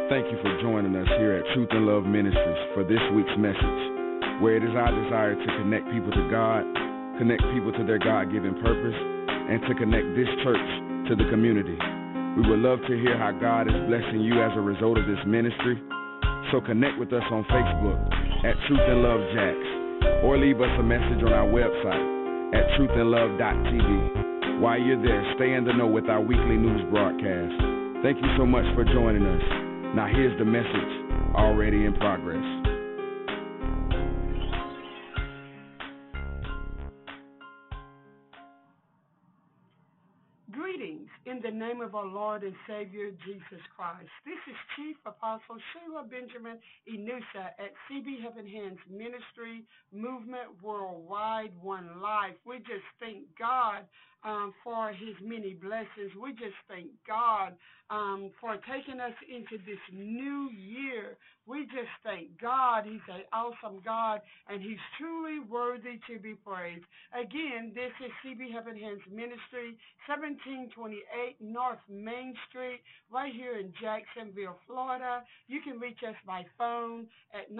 Thank you for joining us here at Truth and Love Ministries for this week's message, where it is our desire to connect people to God, connect people to their God-given purpose, and to connect this church to the community. We would love to hear how God is blessing you as a result of this ministry, so connect with us on Facebook at Truth and Love Jax, or leave us a message on our website at truthandlove.tv. While you're there, stay in the know with our weekly news broadcast. Thank you so much for joining us. Now here's the message already in progress. Greetings in the name of our Lord and Savior Jesus Christ. This is Chief Apostle Sheila Benjamin Enusa at CB Heaven Hands Ministry Movement Worldwide One Life. We just thank God for his many blessings. We just thank God for taking us into this new year. We just thank God. He's an awesome God, and he's truly worthy to be praised. Again, this is CB Heaven Hands Ministry, 1728 North Main Street, right here in Jacksonville, Florida. You can reach us by phone at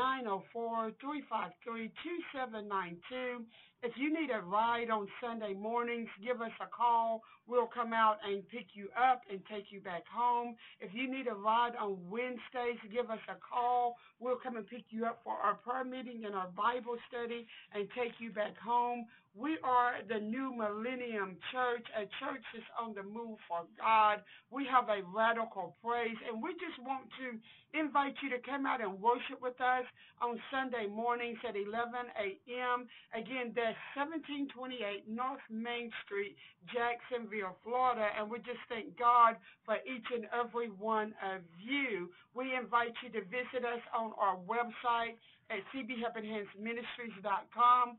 904-353-2792. If you need a ride on Sunday mornings, give us a call. We'll come out and pick you up and take you back home. If you need a ride on Wednesdays, give us a call. We'll come and pick you up for our prayer meeting and our Bible study and take you back home. We are the New Millennium Church, a church that's on the move for God. We have a radical praise, and we just want to invite you to come out and worship with us on Sunday mornings at 11 a.m. Again, that's 1728 North Main Street, Jacksonville, Florida, and we just thank God for each and every one of you. We invite you to visit us on our website at cbhelpinghandsministries.com,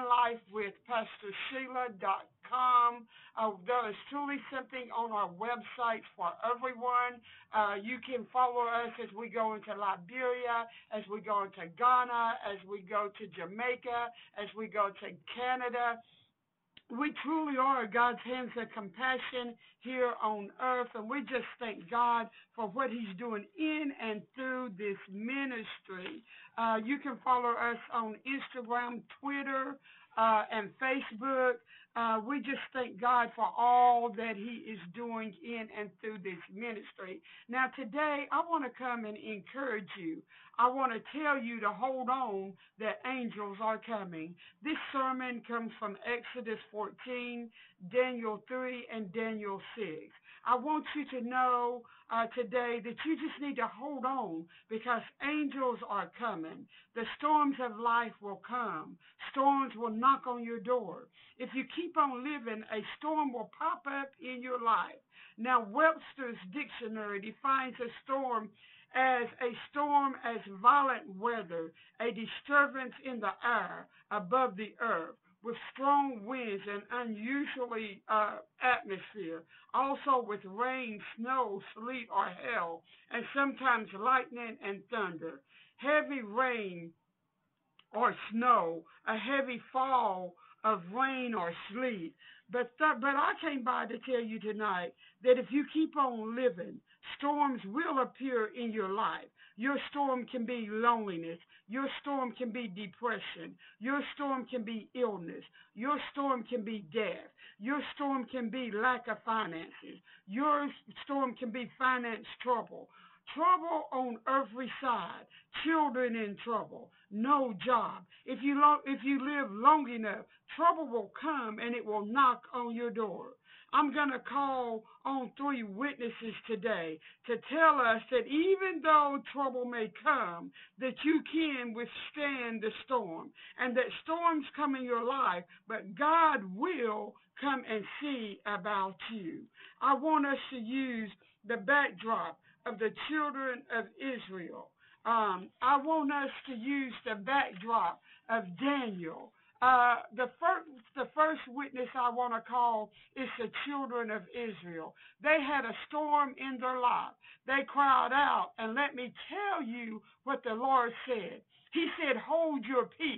onelifewithpastorsheila.com. There is truly something on our website for everyone. You can follow us as we go into Liberia, as we go into Ghana, as we go to Jamaica, as we go to Canada. We truly are God's hands of compassion here on earth, and we just thank God for what he's doing in and through this ministry. You can follow us on Instagram, Twitter, and Facebook. We just thank God for all that he is doing in and through this ministry. Now, today, I want to come and encourage you. I want to tell you to hold on, that angels are coming. This sermon comes from Exodus 14, Daniel 3, and Daniel 6. I want you to know today that you just need to hold on, because angels are coming. The storms of life will come. Storms will knock on your door. If you keep on living, a storm will pop up in your life. Now, Webster's dictionary defines a storm as violent weather, a disturbance in the air above the earth, with strong winds and unusually atmosphere, also with rain, snow, sleet, or hail, and sometimes lightning and thunder. Heavy rain or snow, a heavy fall of rain or sleet. But I came by to tell you tonight that if you keep on living, storms will appear in your life. Your storm can be loneliness. Your storm can be depression. Your storm can be illness. Your storm can be death. Your storm can be lack of finances. Your storm can be finance trouble. Trouble on every side. Children in trouble. No job. If you live long enough, trouble will come and it will knock on your door. I'm going to call on 3 witnesses today to tell us that even though trouble may come, that you can withstand the storm, and that storms come in your life, but God will come and see about you. I want us to use the backdrop of the children of Israel. I want us to use the backdrop of Daniel. The first witness I want to call is the children of Israel. They had a storm in their life. They cried out, and let me tell you what the Lord said. He said, hold your peace.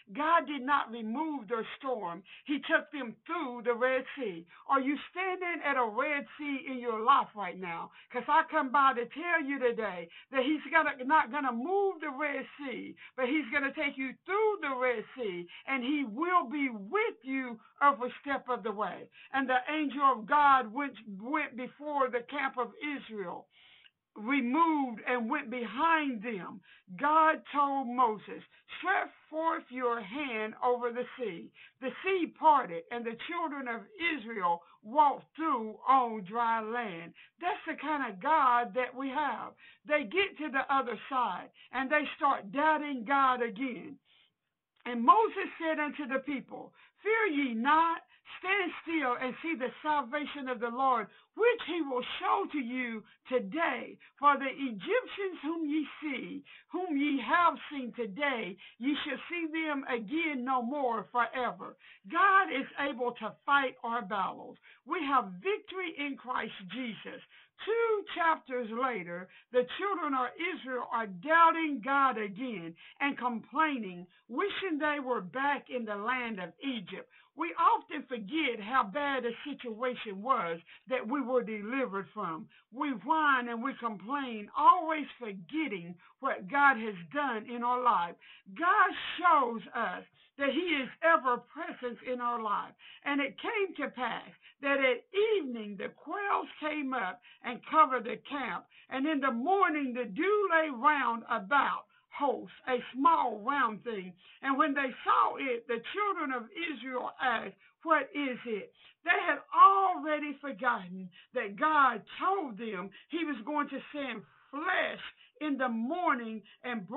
God did not remove their storm. He took them through the Red Sea. Are you standing at a Red Sea in your life right now? Because I come by to tell you today that He's not going to move the Red Sea, but He's going to take you through the Red Sea, and He will be with you every step of the way. And the angel of God went before the camp of Israel, removed and went behind them. God told Moses, stretch forth your hand over the sea. The sea parted, and the children of Israel walked through on dry land. That's the kind of God that we have. They get to the other side, and they start doubting God again. And Moses said unto the people, fear ye not, stand still and see the salvation of the Lord, which He will show to you today. For the Egyptians whom ye see, whom ye have seen today, ye shall see them again no more forever. God is able to fight our battles. We have victory in Christ Jesus. 2 chapters later, the children of Israel are doubting God again and complaining, wishing they were back in the land of Egypt. We often forget how bad the situation was that we were delivered from. We whine and we complain, always forgetting what God has done in our life. God shows us that He is ever present in our life. And it came to pass that at evening the quails came up and covered the camp, and in the morning the dew lay round about host, a small round thing. And when they saw it, the children of Israel asked, what is it? They had already forgotten that God told them He was going to send flesh in the morning and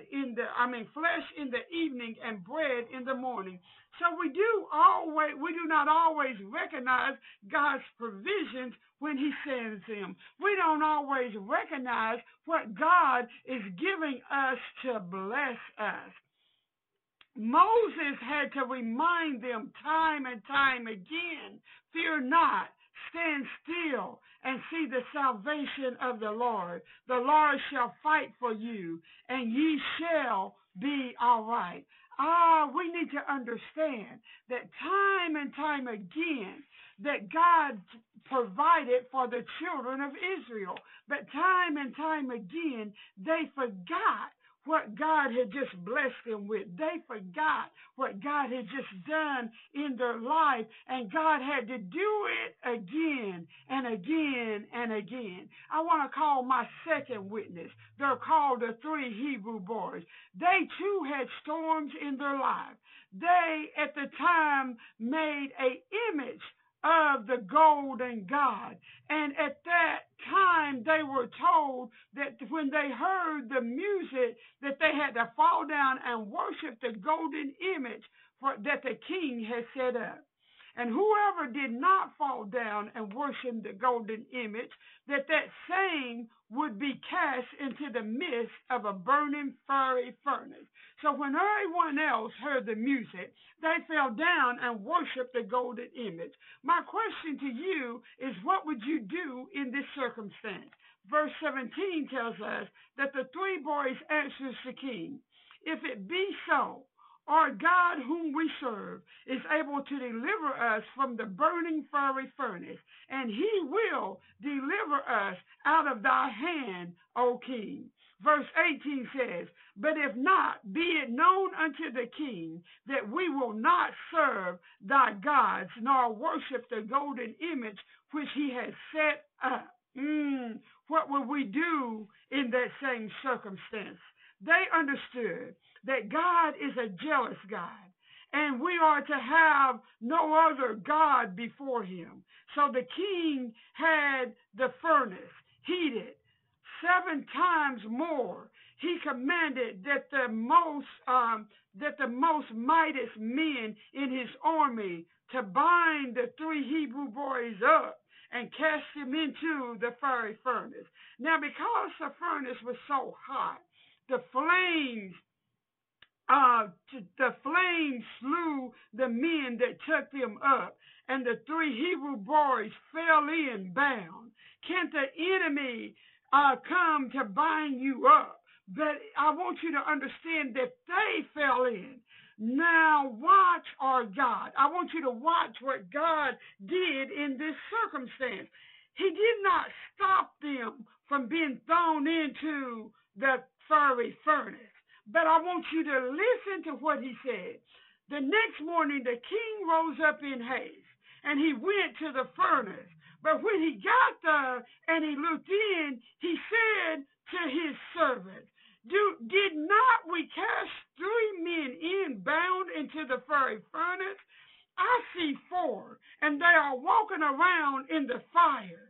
flesh in the evening and bread in the morning. So we do not always recognize God's provisions when He sends them. We don't always recognize what God is giving us to bless us. Moses had to remind them time and time again, fear not, stand still and see the salvation of the Lord. The Lord shall fight for you, and ye shall be all right. We need to understand that time and time again that God provided for the children of Israel. But time and time again, they forgot what God had just blessed them with. They forgot what God had just done in their life, and God had to do it again and again and again. I want to call my second witness. They're called the 3 Hebrew boys. They too had storms in their life. They, at the time, made an image of the golden God. And at that time, they were told that when they heard the music, that they had to fall down and worship the golden image that the king had set up. And whoever did not fall down and worship the golden image, that same would be cast into the midst of a burning fiery furnace. So when everyone else heard the music, they fell down and worshiped the golden image. My question to you is, what would you do in this circumstance? Verse 17 tells us that the 3 boys answers the king, if it be so, our God whom we serve is able to deliver us from the burning fiery furnace, and He will deliver us out of thy hand, O king. Verse 18 says, but if not, be it known unto the king that we will not serve thy gods, nor worship the golden image which he has set up. What would we do in that same circumstance? They understood that God is a jealous God, and we are to have no other God before Him. So the king had the furnace heated 7 times more. He commanded that the most mightiest men in his army to bind the 3 Hebrew boys up and cast them into the fiery furnace. Now, because the furnace was so hot, the flames slew the men that took them up, and the 3 Hebrew boys fell in bound. Can't the enemy come to bind you up? But I want you to understand that they fell in. Now watch our God. I want you to watch what God did in this circumstance. He did not stop them from being thrown into the fiery furnace. But I want you to listen to what he said. The next morning, the king rose up in haste, and he went to the furnace. But when he got there and he looked in, he said to his servants, did not we cast 3 men in bound into the fiery furnace? I see 4, and they are walking around in the fire.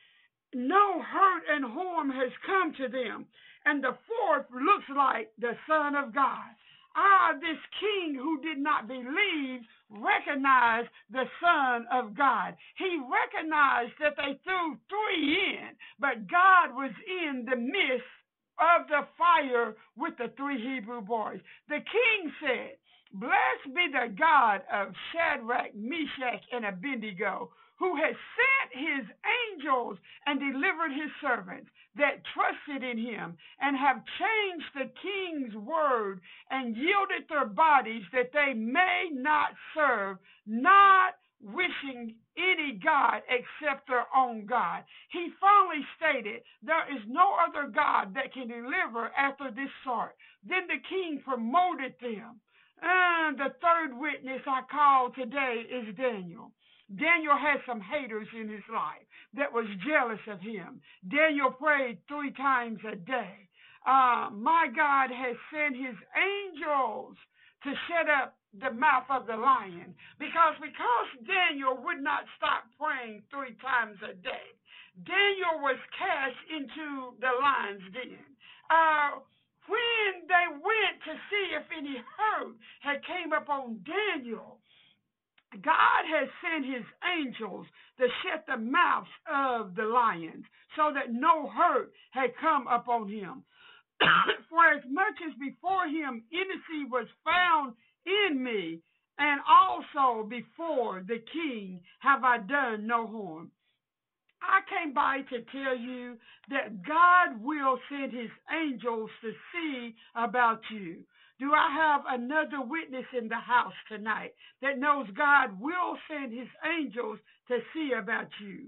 No hurt and harm has come to them, and the 4th looks like the Son of God. This king who did not believe recognized the Son of God. He recognized that they threw 3 in, but God was in the midst of the fire with the 3 Hebrew boys. The king said, "Blessed be the God of Shadrach, Meshach, and Abednego, who has sent his angels and delivered his servants that trusted in him and have changed the king's word and yielded their bodies that they may not serve, not wishing any God except their own God." He finally stated, there is no other God that can deliver after this sort. Then the king promoted them. And the 3rd witness I call today is Daniel. Daniel had some haters in his life that was jealous of him. Daniel prayed 3 times a day. My God has sent his angels to shut up the mouth of the lion because Daniel would not stop praying 3 times a day. Daniel was cast into the lion's den. When they went to see if any hurt had came upon Daniel, God has sent his angels to shut the mouths of the lions so that no hurt had come upon him. For as much as before him innocency was found in me, and also before the king have I done no harm. I came by to tell you that God will send his angels to see about you. Do I have another witness in the house tonight that knows God will send his angels to see about you?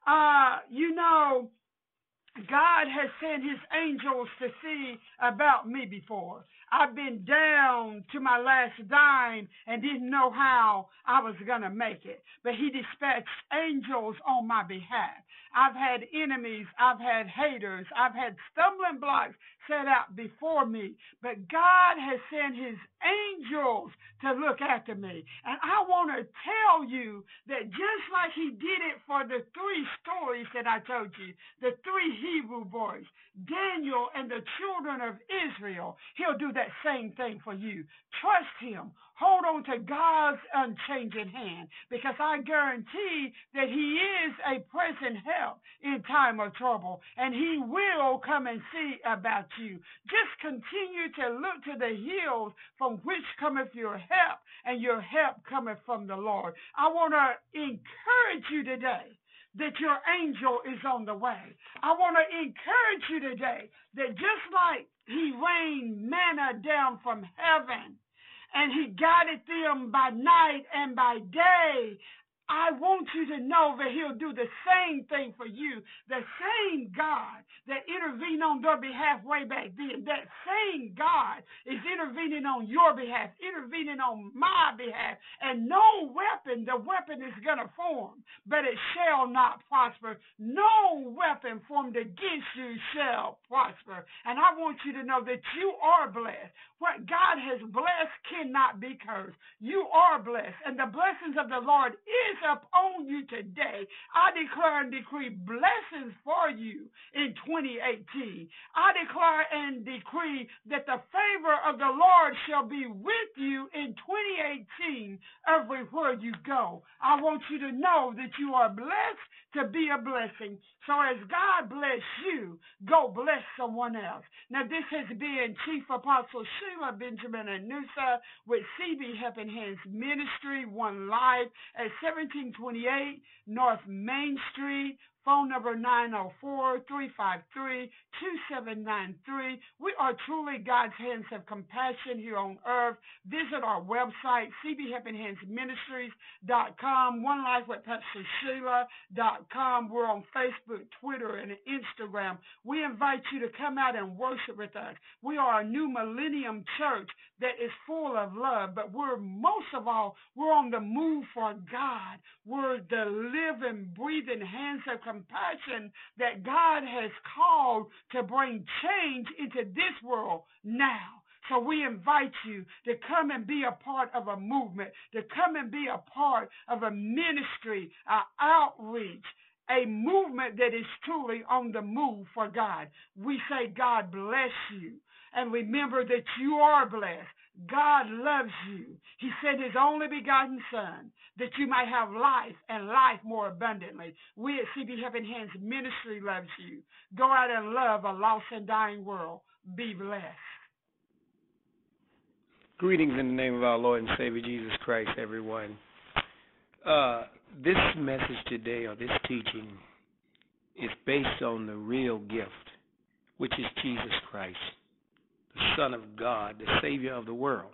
God has sent his angels to see about me before. I've been down to my last dime and didn't know how I was going to make it. But he dispatched angels on my behalf. I've had enemies. I've had haters. I've had stumbling blocks set out before me. But God has sent his angels to look after me. And I want to tell you that just like he did it for the 3 stories that I told you, the 3 Hebrew boys, Daniel and the children of Israel, he'll do that same thing for you. Trust him. Hold on to God's unchanging hand, because I guarantee that he is a present help in time of trouble, and he will come and see about you. Just continue to look to the hills from which cometh your help, and your help cometh from the Lord. I want to encourage you today that your angel is on the way. I want to encourage you today that just like he rained manna down from heaven and he guided them by night and by day, I want you to know that he'll do the same thing for you. The same God that intervened on their behalf way back then, that same God is intervening on your behalf, intervening on my behalf. And no weapon, the weapon is going to form, but it shall not prosper. No weapon formed against you shall prosper. And I want you to know that you are blessed. What God has blessed cannot be cursed. You are blessed, and the blessings of the Lord is upon you today. I declare and decree blessings for you in 2018. I declare and decree that the favor of the Lord shall be with you in 2018 everywhere you go. I want you to know that you are blessed to be a blessing. So as God bless you, go bless someone else. Now this has been Chief Apostle Sheila Benjamin Anusa with CB Helping Hands Ministry, One Life at 1728 North Main Street, Phone number 904-353-2793. We are truly God's Hands of Compassion here on earth. Visit our website, cbhelpinghandsministries.com, One Life with Pastor Sheila.com. We're on Facebook, Twitter, and Instagram. We invite you to come out and worship with us. We are a new millennium church that is full of love, but most of all, we're on the move for God. We're the living, breathing hands of compassion that God has called to bring change into this world now. So we invite you to come and be a part of a movement, to come and be a part of a ministry, an outreach, a movement that is truly on the move for God. We say God bless you. And remember that you are blessed. God loves you. He sent his only begotten Son that you might have life and life more abundantly. We at CB Helping Hands Ministry loves you. Go out and love a lost and dying world. Be blessed. Greetings in the name of our Lord and Savior Jesus Christ, everyone. This message today, or this teaching, is based on the real gift, which is Jesus Christ, the Son of God, the Savior of the world.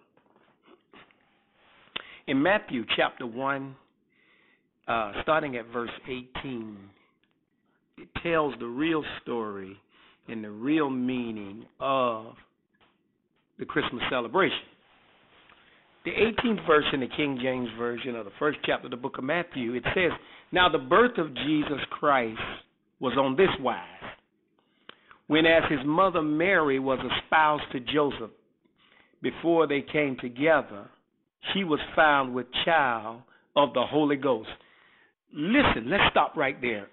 In Matthew chapter 1, starting at verse 18, it tells the real story and the real meaning of the Christmas celebration. The 18th verse in the King James Version of the first chapter of the book of Matthew, it says, "Now the birth of Jesus Christ was on this wise. When as his mother Mary was espoused to Joseph, before they came together, she was found with child of the Holy Ghost." Listen, let's stop right there.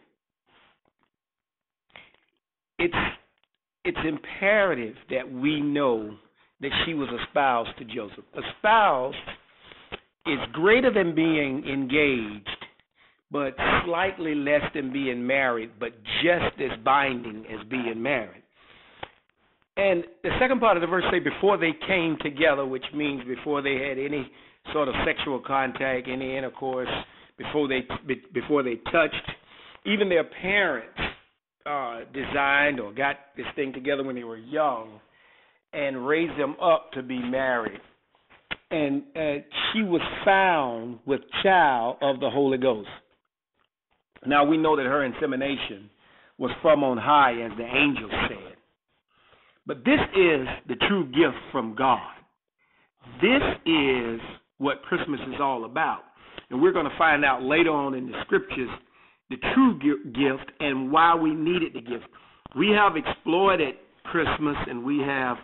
It's imperative that we know that she was espoused to Joseph. Espoused is greater than being engaged, but slightly less than being married, but just as binding as being married. And the second part of the verse say before they came together, which means before they had any sort of sexual contact, any intercourse, before they touched. Even their parents designed or got this thing together when they were young and raised them up to be married. And she was found with child of the Holy Ghost. Now we know that her insemination was from on high, as the angel said. But this is the true gift from God. This is what Christmas is all about. And we're going to find out later on in the scriptures the true gift and why we needed the gift. We have exploited Christmas, and we have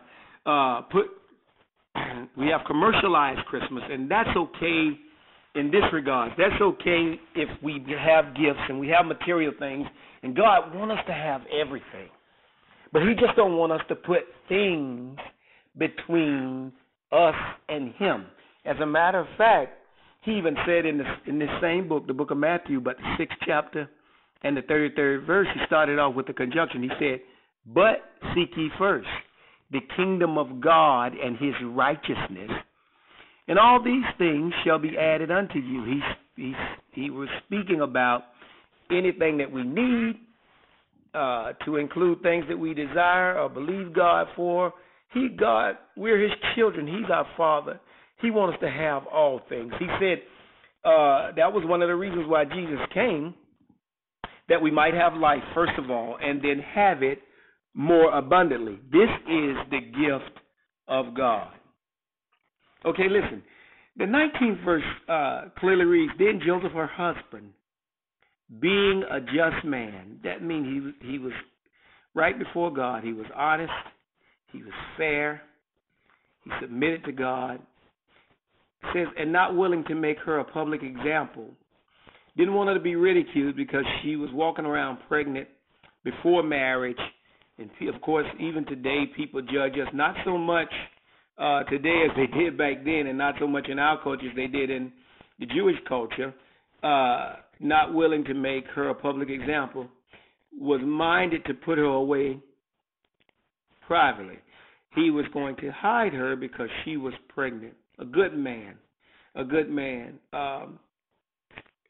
commercialized Christmas, and that's okay in this regard. That's okay if we have gifts and we have material things, and God wants us to have everything. But he just don't want us to put things between us and him. As a matter of fact, he even said in this same book, the book of Matthew, but the 6th chapter and the 33rd verse, he started off with the conjunction. He said, "But seek ye first the kingdom of God and his righteousness, and all these things shall be added unto you." He was speaking about anything that we need, to include things that we desire or believe God for. We're his children. He's our Father. He wants us to have all things. He said that was one of the reasons why Jesus came, that we might have life, first of all, and then have it more abundantly. This is the gift of God. Okay, listen. The 19th verse clearly reads, "Then Joseph, her husband, being a just man," that means he was right before God. He was honest. He was fair. He submitted to God. It says, "and not willing to make her a public example." Didn't want her to be ridiculed because she was walking around pregnant before marriage. And of course, even today, people judge us not so much today as they did back then, and not so much in our culture as they did in the Jewish culture. Not willing to make her a public example, was minded to put her away privately. He was going to hide her because she was pregnant. A good man.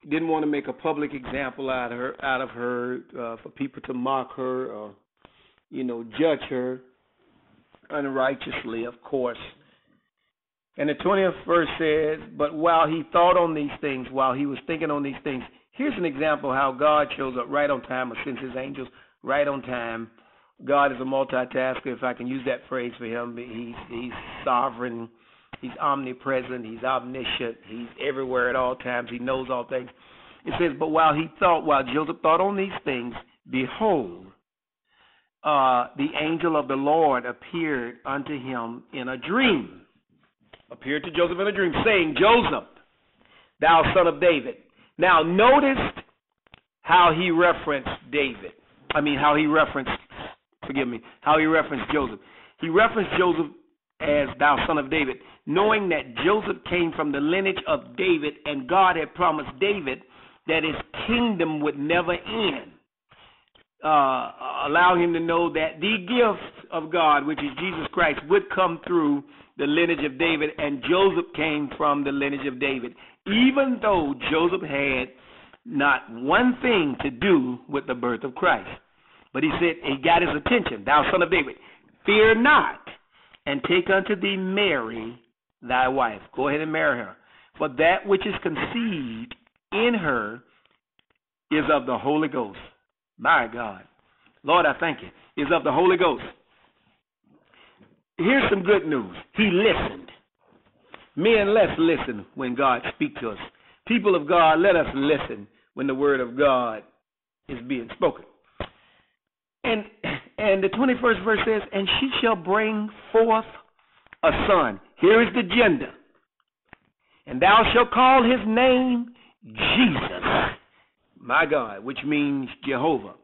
didn't want to make a public example out of her for people to mock her or, judge her unrighteously, of course. And the 20th verse says, but while he thought on these things, while he was thinking on these things, here's an example how God shows up right on time or sends his angels right on time. God is a multitasker, if I can use that phrase for him. He's sovereign. He's omnipresent. He's omniscient. He's everywhere at all times. He knows all things. It says, but while Joseph thought on these things, behold, the angel of the Lord appeared unto him in a dream. Appeared to Joseph in a dream, saying, Joseph, thou son of David. Now notice how he referenced how he referenced Joseph. He referenced Joseph as thou son of David, knowing that Joseph came from the lineage of David, and God had promised David that his kingdom would never end. Allow him to know that the gift of God, which is Jesus Christ, would come through the lineage of David, and Joseph came from the lineage of David, even though Joseph had not one thing to do with the birth of Christ. But he said, he got his attention, thou son of David, fear not, and take unto thee Mary, thy wife. Go ahead and marry her. For that which is conceived in her is of the Holy Ghost. My God. Lord, I thank you. Is of the Holy Ghost. Here's some good news. He listened. Men, let's listen when God speaks to us. People of God, let us listen when the word of God is being spoken. And the 21st verse says, and she shall bring forth a son. Here is the gender. And thou shalt call his name Jesus. My God, which means Jehovah.